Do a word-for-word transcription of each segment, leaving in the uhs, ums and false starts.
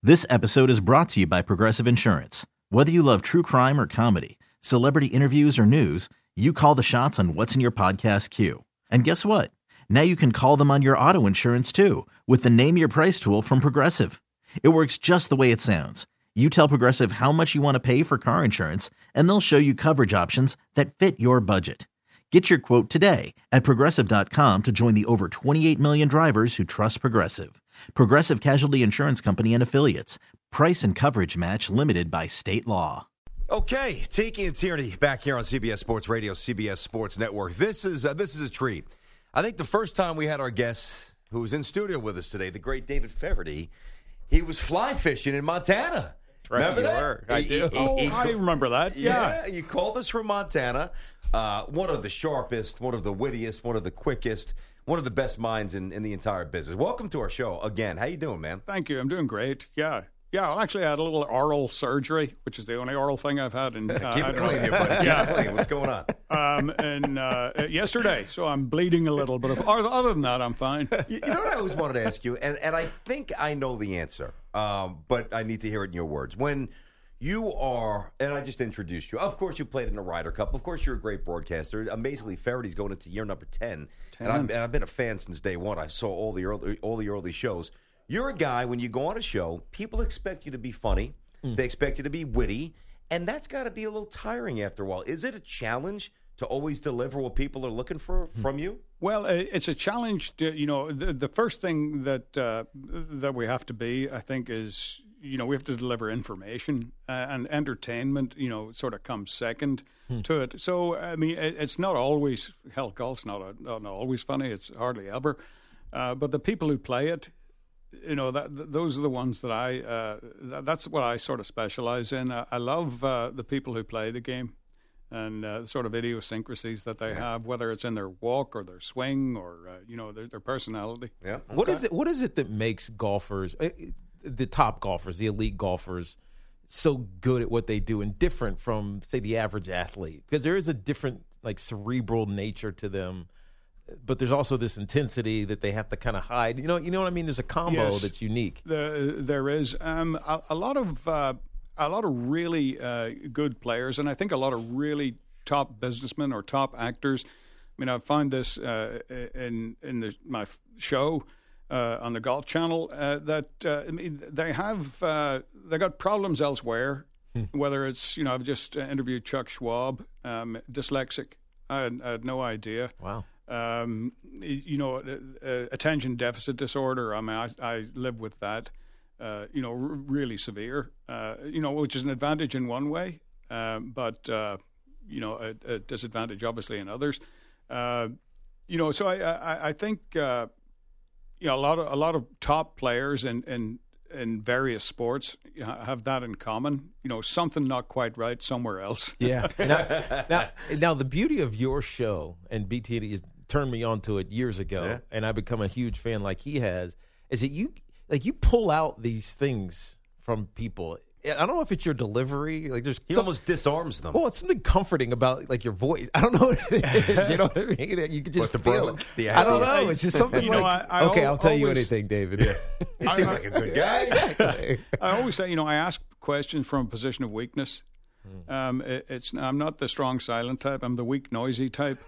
This episode is brought to you by Progressive Insurance. Whether you love true crime or comedy, celebrity interviews or news, you call the shots on what's in your podcast queue. And guess what? Now you can call them on your auto insurance too with the Name Your Price tool from Progressive. It works just the way it sounds. You tell Progressive how much you want to pay for car insurance, and they'll show you coverage options that fit your budget. Get your quote today at Progressive dot com to join the over twenty-eight million drivers who trust Progressive. Progressive Casualty Insurance Company and Affiliates. Price and coverage match limited by state law. Okay, Tiki and Tierney back here on C B S Sports Radio, C B S Sports Network. This is uh, this is a treat. I think the first time we had our guest who was in studio with us today, the great David Feherty, he was fly fishing in Montana. Right, remember you that? were. I He- do. he- Oh, he- I remember that. Yeah. Yeah, you called us from Montana. Uh, one of the sharpest, one of the wittiest, one of the quickest, one of the best minds in, in the entire business. Welcome to our show again. How you doing, man? Thank you. I'm doing great. Yeah. Yeah, well, actually, I had a little oral surgery, which is the only oral thing I've had. In, uh, Keep I it don't clean know. here, buddy. Keep Yeah. it clean. What's going on? Um, and uh, yesterday, so I'm bleeding a little, but if, other than that, I'm fine. You, you know what I always wanted to ask you, and, and I think I know the answer, um, but I need to hear it in your words. When you are, and I just introduced you, of course you played in the Ryder Cup, of course you're a great broadcaster. Amazingly, Feherty's going into year number ten, ten. And, I'm, and I've been a fan since day one. I saw all the early, all the early shows. You're a guy, when you go on a show, people expect you to be funny, mm. they expect you to be witty, and that's got to be a little tiring after a while. Is it a challenge to always deliver what people are looking for mm. from you? Well, it's a challenge to, you know, the, the first thing that uh, that we have to be, I think, is, you know, we have to deliver information, uh, and entertainment, you know, sort of comes second hmm. to it. So, I mean, it, it's not always, hell, golf's not, a, not always funny. It's hardly ever. Uh, but the people who play it, you know, that, those are the ones that I, uh, that, that's what I sort of specialize in. I, I love uh, the people who play the game and uh, the sort of idiosyncrasies that they have, whether it's in their walk or their swing or, uh, you know, their, their personality. Yeah. Okay. What is it? What is it that makes golfers, uh, the top golfers, the elite golfers, so good at what they do and different from, say, the average athlete? Because there is a different, like, cerebral nature to them, but there's also this intensity that they have to kind of hide. You know, you know what I mean? There's a combo Yes. that's unique. The, there is um, a, a lot of uh, a lot of really uh, good players, and I think a lot of really top businessmen or top actors. I mean, I've found this uh, in in the, my show uh, on the Golf Channel uh, that uh, I mean they have uh, they got problems elsewhere. Hmm. Whether it's, you know, I've just interviewed Chuck Schwab, um, dyslexic. I had, I had no idea. Wow. Um, you know, uh, attention deficit disorder. I mean, I, I live with that. Uh, you know, r- really severe. Uh, you know, which is an advantage in one way, um, but uh, you know, a, a disadvantage obviously in others. Uh, you know, so I, I, I think uh, you know a lot of a lot of top players in in, in various sports have that in common. You know, something not quite right somewhere else. Yeah. Now, now, now the beauty of your show, and B T has turned me on to it years ago, yeah. and I've become a huge fan like he has, is that you like you pull out these things from people. I don't know if it's your delivery. Like there's he some, almost disarms them. Well, it's something comforting about like your voice. I don't know what it is. You know what I mean? You can just what, the feel bro- it. The I don't know. It's just something you like. Know, I, I okay, al- I'll tell always, you anything, David. Yeah. You seem like a good guy. I always say, you know, I ask questions from a position of weakness. Um, it, it's I'm not the strong silent type. I'm the weak noisy type.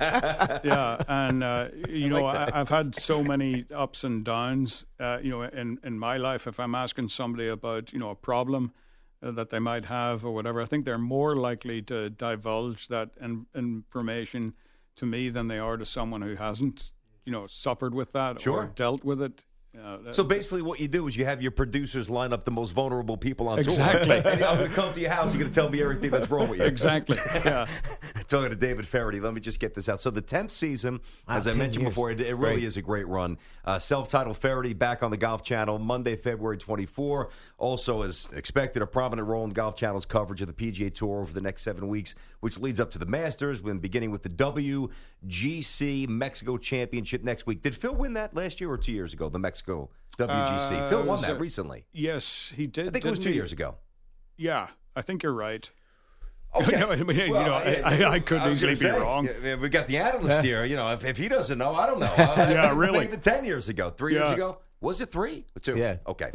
Yeah, and uh, you know like I, I've had so many ups and downs. Uh, you know, in in my life, if I'm asking somebody about, you know, a problem uh, that they might have or whatever, I think they're more likely to divulge that in, information to me than they are to someone who hasn't, you know, suffered with that Sure. or dealt with it. Uh, So basically what you do is you have your producers line up the most vulnerable people on Exactly. tour. And I'm going to come to your house. You're going to tell me everything that's wrong with you. Exactly. Yeah. Talking to David Feherty, let me just get this out. So the tenth season, Wow, as I ten mentioned years. before, it, it really Great. is a great run. Uh, self-titled Feherty back on the Golf Channel Monday, February twenty-fourth. Also, as expected, a prominent role in Golf Channel's coverage of the P G A Tour over the next seven weeks, which leads up to the Masters, when beginning with the W G C Mexico Championship next week. Did Phil win that last year or two years ago, the Mexico W G C? Uh, Phil won was that it- recently. Yes, he did. I think it was didn't two he? years ago. Yeah, I think you're right. Okay. No, I mean, you Well, know, I, I, I could I was easily gonna be say, wrong. yeah, we got the analyst here. You know, if, if he doesn't know, I don't know. Uh, Yeah, really. Maybe ten years ago, three Yeah. years ago. Was it three or two? Yeah, Okay. three.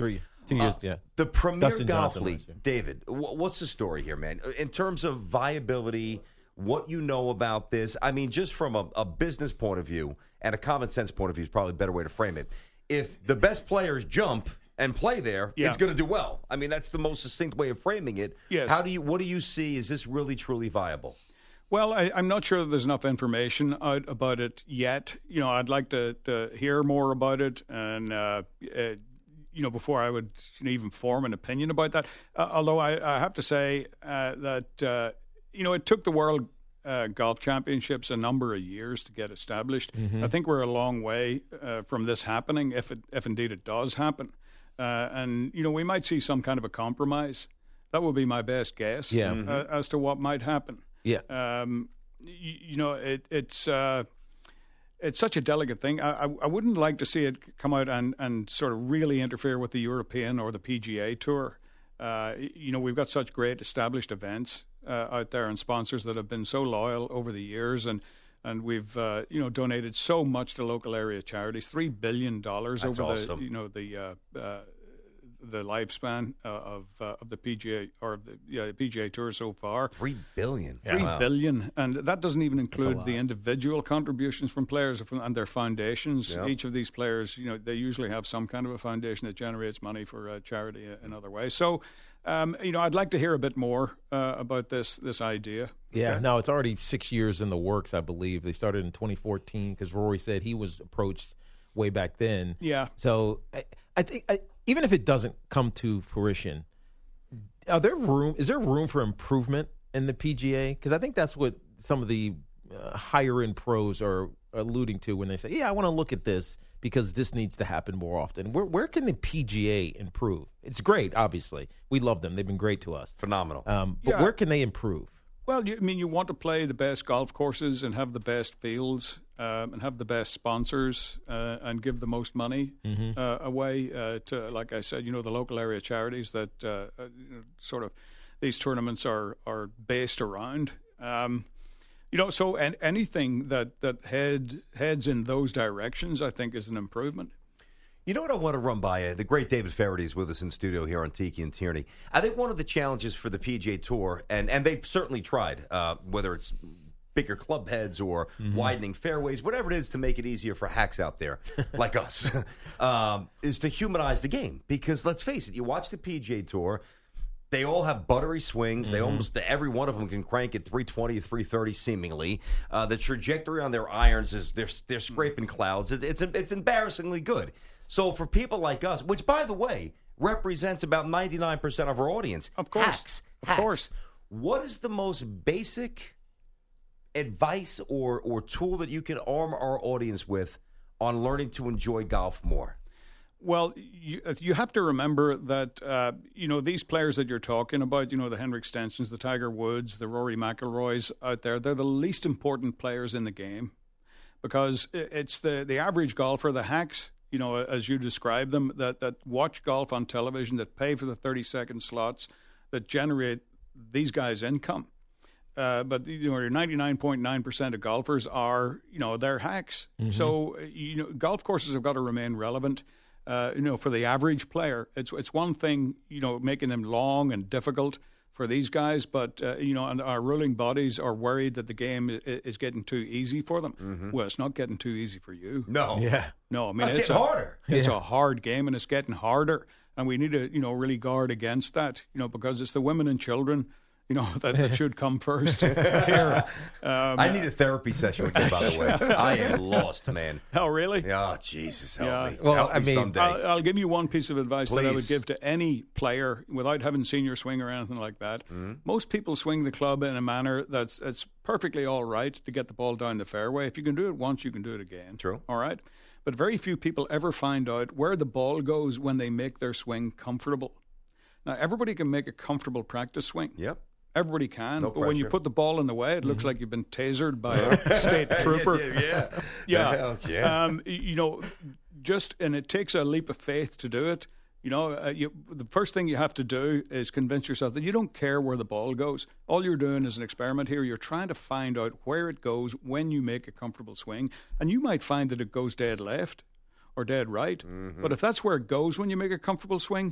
Two years, Uh, yeah. The premier Dustin golf Johnson league, last year. David, wh- what's the story here, man? In terms of viability, what you know about this, I mean, just from a, a business point of view and a common sense point of view is probably a better way to frame it. If the best players jump and play there, Yeah. it's going to do well. I mean, that's the most succinct way of framing it. Yes. How do you? What do you see? Is this really truly viable? Well, I, I'm not sure that there's enough information out about it yet. You know, I'd like to, to hear more about it, and uh, uh, you know, before I would even form an opinion about that. Uh, although I, I have to say uh, that uh, you know, it took the World uh, Golf Championships a number of years to get established. Mm-hmm. I think we're a long way uh, from this happening, if it, if indeed it does happen. Uh, and you know, we might see some kind of a compromise. That would be my best guess. Yeah. uh, Mm-hmm. as to what might happen. Yeah. Um, you, you know, it, it's uh, it's such a delicate thing. I, I, I wouldn't like to see it come out and, and sort of really interfere with the European or the P G A Tour. Uh, you know, we've got such great established events uh, out there and sponsors that have been so loyal over the years, and and we've uh, you know donated so much to local area charities, three billion dollars That's over awesome. the you know the uh, uh, the lifespan uh, of uh, of the P G A or the, yeah, the P G A Tour so far. Three billion. Three Wow. billion, and that doesn't even include lot. the individual contributions from players from, and their foundations. Yeah. Each of these players, you know, they usually have some kind of a foundation that generates money for uh, charity in other ways. So, um, you know, I'd like to hear a bit more uh, about this this idea. Yeah, Okay. no, it's already six years in the works, I believe. They started in twenty fourteen because Rory said he was approached way back then. Yeah. So I, I think I, even if it doesn't come to fruition, are there room? Is there room for improvement in the P G A? Because I think that's what some of the uh, higher end pros are alluding to when they say, "Yeah, I want to look at this because this needs to happen more often." Where where can the P G A improve? It's great, obviously. We love them; they've been great to us. Phenomenal. Um, but Yeah. where can they improve? Well, you, I mean, you want to play the best golf courses and have the best fields um, and have the best sponsors uh, and give the most money uh, away uh, to, like I said, you know, the local area charities that uh, uh, you know, sort of these tournaments are are based around. Um, you know, so and anything that that head heads in those directions, I think, is an improvement. You know what I want to run by you? The great David Faraday is with us in studio here on Tiki and Tierney. I think one of the challenges for the P G A Tour, and, and they've certainly tried, uh, whether it's bigger club heads or Mm-hmm. widening fairways, whatever it is to make it easier for hacks out there like us, um, is to humanize the game. Because let's face it, you watch the P G A Tour, they all have buttery swings. They almost every one of them can crank at three twenty, three thirty seemingly. Uh, the trajectory on their irons is they're they're scraping clouds. It's it's, it's embarrassingly good. So for people like us, which by the way represents about ninety-nine percent of our audience, Of course. hacks, Of hacks. course. What is the most basic advice or or tool that you can arm our audience with on learning to enjoy golf more? Well, you, you have to remember that, uh, you know, these players that you're talking about, you know, the Henrik Stensons, the Tiger Woods, the Rory McIlroys out there, they're the least important players in the game because it's the, the average golfer, the hacks, you know, as you describe them, that, that watch golf on television, that pay for the thirty-second slots, that generate these guys' income. Uh, but you know, ninety-nine point nine percent of golfers are, you know, they're hacks. Mm-hmm. So you know, golf courses have got to remain relevant. Uh, you know, for the average player, it's it's one thing, you know, making them long and difficult for these guys, but uh, you know, and our ruling bodies are worried that the game is, is getting too easy for them. Mm-hmm. Well, it's not getting too easy for you. No. Yeah. No, I mean It's it's getting a, harder. It's Yeah. a hard game, and it's getting harder, and we need to, you know, really guard against that, you know, because it's the women and children, you know, that, that should come first here. Um, I need a therapy session with you, by the way. I am lost, man. oh, really? Oh, Jesus, help Yeah. me. Well, help I me mean, someday. I'll, I'll give you one piece of advice that I Please. would give to any player without having seen your swing or anything like that. Mm-hmm. Most people swing the club in a manner that's that's perfectly all right to get the ball down the fairway. If you can do it once, you can do it again. True. All right? But very few people ever find out where the ball goes when they make their swing comfortable. Now, everybody can make a comfortable practice swing. Yep. Everybody can, No but when you pressure. put the ball in the way, it looks like you've been tasered by a state trooper. Yeah, yeah. Yeah. The hell, yeah. Um, you know, just, and it takes a leap of faith to do it. You know, uh, you, the first thing you have to do is convince yourself that you don't care where the ball goes. All you're doing is an experiment here. You're trying to find out where it goes when you make a comfortable swing. And you might find that it goes dead left or dead right. Mm-hmm. But if that's where it goes when you make a comfortable swing,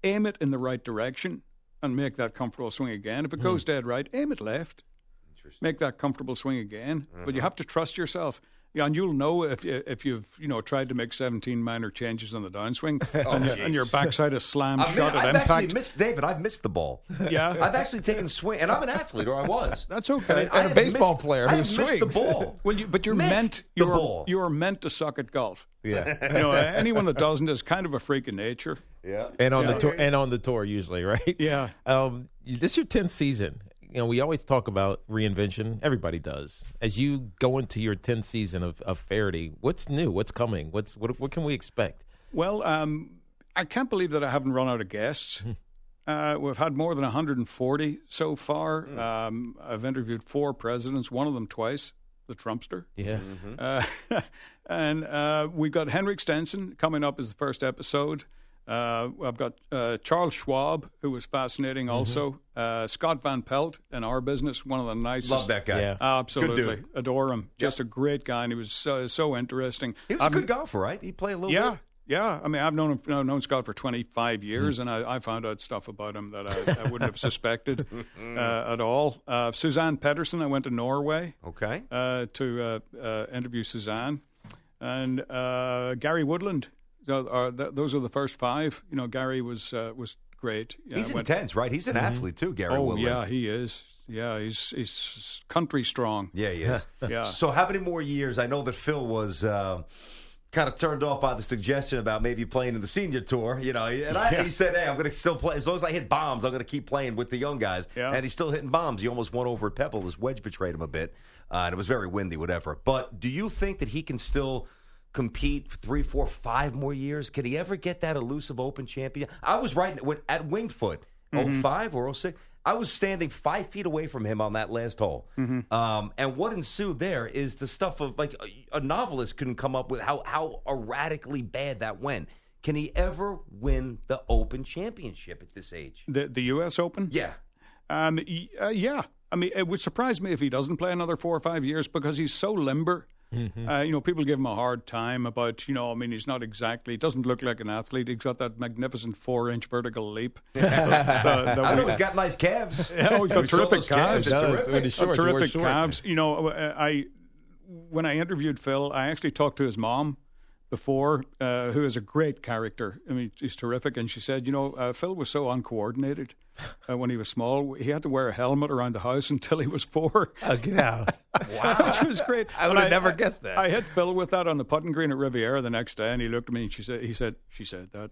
aim it in the right direction and make that comfortable swing again. If it goes dead right, aim it left. Make that comfortable swing again. Uh-huh. But you have to trust yourself. Yeah, and you'll know if you, if you've you know tried to make seventeen minor changes on the downswing oh, and, you, and your backside is slammed I've shut missed, at I've impact. actually missed, David, I've missed the ball. Yeah, I've actually taken swing, and I'm an athlete, or I was. That's okay. I mean, and I a baseball missed, player I who have swings. missed the ball. Well, you, but you're missed meant the you're ball. you're meant to suck at golf. Yeah, you know, anyone that doesn't is kind of a freak of nature. Yeah, and on yeah. the tour, and on the tour usually, right? Yeah. Um, this is your tenth season. You know, we always talk about reinvention. Everybody does. As you go into your tenth season of, of Faraday, what's new? What's coming? What's what? What can we expect? Well, um, I can't believe that I haven't run out of guests. Uh, we've had more than one hundred forty so far. Mm. Um, I've interviewed four presidents, one of them twice, the Trumpster. Yeah. Mm-hmm. Uh, and uh, we've got Henrik Stenson coming up as the first episode. Uh, I've got uh, Charles Schwab, who was fascinating mm-hmm. also. Uh, Scott Van Pelt in our business, one of the nicest. Love that guy. Yeah. Absolutely. Adore him. Just yep. a great guy, and he was so, so interesting. He was I'm, a good golfer, right? He played a little yeah, bit. Yeah. I mean, I've known him, I've known Scott for twenty-five years, mm-hmm. and I, I found out stuff about him that I, I wouldn't have suspected uh, at all. Uh, Suzanne Pedersen, I went to Norway okay. uh, to uh, uh, interview Suzanne. And uh, Gary Woodland. So, uh, th- those are the first five. You know, Gary was uh, was great. Yeah, he's went, intense, right? He's an mm-hmm. athlete too, Gary. Oh Woodland. yeah, he is. Yeah, he's he's country strong. Yeah, he is. yeah. So, how many more years? I know that Phil was uh, kind of turned off by the suggestion about maybe playing in the senior tour. You know, and I, yeah. he said, "Hey, I'm going to still play as long as I hit bombs. I'm going to keep playing with the young guys." Yeah. And he's still hitting bombs. He almost won over at Pebble. His wedge betrayed him a bit, uh, and it was very windy, whatever. But do you think that he can still compete for three, four, five more years? Can he ever get that elusive Open champion? I was right at Winged Foot, mm-hmm. oh five or oh six. I was standing five feet away from him on that last hole. Mm-hmm. Um, and what ensued there is the stuff of, like, a, a novelist couldn't come up with how, how erratically bad that went. Can he ever win the Open championship at this age? The the U S Open? Yeah. Um, uh, yeah. I mean, it would surprise me if he doesn't play another four or five years because he's so limber. Mm-hmm. Uh, you know, people give him a hard time about, you know, I mean, he's not exactly, he doesn't look like an athlete. He's got that magnificent four-inch vertical leap. the, the, the, I know he's got nice calves. Yeah, he's got terrific calves. calves. Terrific, shorts, terrific shorts. calves. You know, I when I interviewed Phil, I actually talked to his mom before, uh, who is a great character. I mean, she's terrific. And she said, you know, uh, Phil was so uncoordinated uh, when he was small. He had to wear a helmet around the house until he was four. Oh, get out. Wow. Which was great. I would have never guessed that. I hit Phil with that on the putting green at Riviera the next day, and he looked at me and she said, he said, she said that.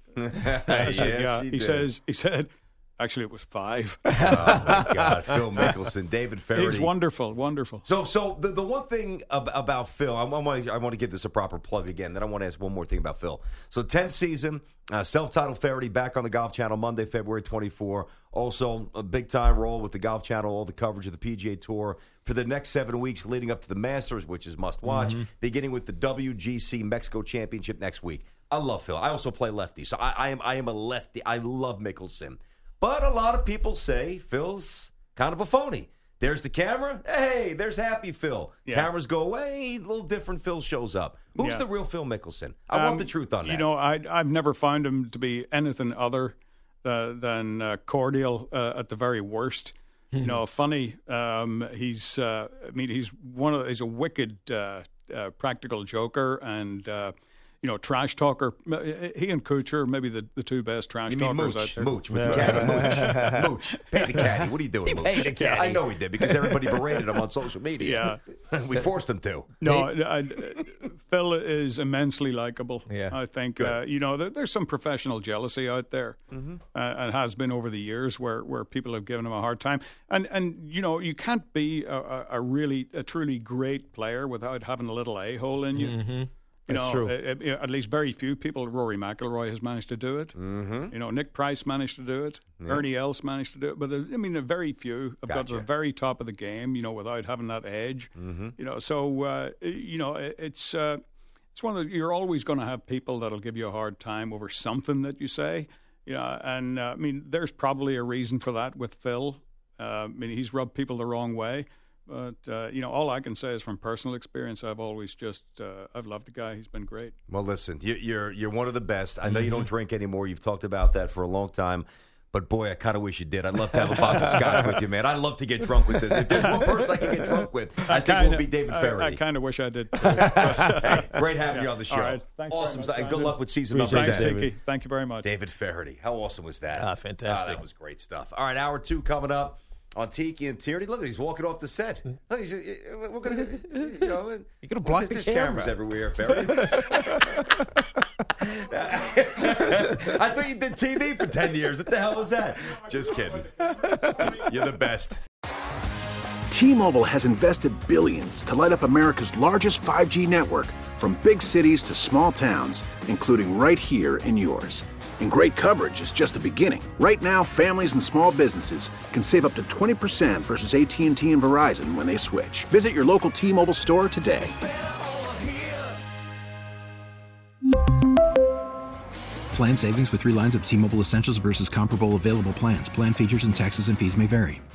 I said, yes, yeah. she He did. says, he said, actually, it was five. Oh, my God. Phil Mickelson, David Faraday. He's wonderful, wonderful. So, so the, the one thing ab- about Phil, I, I, want to, I want to give this a proper plug again. Then I want to ask one more thing about Phil. So, tenth season, uh, self-titled Faraday, back on the Golf Channel Monday, February twenty-fourth. Also, a big-time role with the Golf Channel, all the coverage of the P G A Tour for the next seven weeks leading up to the Masters, which is must-watch, mm-hmm. beginning with the W G C Mexico Championship next week. I love Phil. I also play lefty, so I, I am I am a lefty. I love Mickelson. But a lot of people say Phil's kind of a phony. There's the camera. Hey, there's happy Phil. Yeah. Cameras go away. A little different Phil shows up. Who's yeah. the real Phil Mickelson? I um, want the truth on that. You know, I, I've never found him to be anything other uh, than uh, cordial uh, at the very worst. Mm-hmm. You know, funny. Um, he's. Uh, I mean, he's one of. He's a wicked uh, uh, practical joker and. Uh, You know, trash talker. He and Kuchar, maybe the, the two best trash you mean talkers Mooch, out there. Mooch, with the caddy, Mooch, Mooch. Pay the caddy. What are you doing, he Mooch? paid the caddy. I know he did because everybody berated him on social media. Yeah, we forced him to. No, I, I, Phil is immensely likable. Yeah, I think uh, you know there, there's some professional jealousy out there, mm-hmm. uh, and has been over the years where, where people have given him a hard time. And and you know you can't be a, a really a truly great player without having a little a-hole in you. Mm-hmm. You That's know, true. At, at least very few people. Rory McIlroy has managed to do it. Mm-hmm. You know, Nick Price managed to do it. Yeah. Ernie Els managed to do it. But there, I mean, a very few have gotcha. got to the very top of the game. You know, without having that edge. Mm-hmm. You know, so uh, you know, it, it's uh, it's one of the, you're always going to have people that'll give you a hard time over something that you say. You know, and uh, I mean, there's probably a reason for that with Phil. Uh, I mean, he's rubbed people the wrong way. But, uh, you know, all I can say is from personal experience, I've always just, uh, I've loved the guy. He's been great. Well, listen, you, you're you're one of the best. I know mm-hmm. you don't drink anymore. You've talked about that for a long time. But, boy, I kind of wish you did. I'd love to have a bottle of scotch with you, man. I'd love to get drunk with this. If there's one person I can get drunk with, I, I think kinda, it will be David Feherty. I, I kind of wish I did, too. Hey, great having yeah. you on the show. All right. Thanks awesome. Much, and good luck with season Thanks, number ten. Thanks, Thank you very much. David Feherty. How awesome was that? Ah, fantastic. Oh, that was great stuff. All right, hour two coming up on Tiki and Tierney. Look, he's walking off the set. Look, he's, we're gonna, you know, you're gonna block the there's camera. Cameras everywhere, Feherty. I thought you did T V for ten years. What the hell was that? Just kidding. You're the best. T-Mobile has invested billions to light up America's largest five G network, from big cities to small towns, including right here in yours. And great coverage is just the beginning. Right now, families and small businesses can save up to twenty percent versus A T and T and Verizon when they switch. Visit your local T-Mobile store today. Plan savings with three lines of T-Mobile Essentials versus comparable available plans. Plan features and taxes and fees may vary.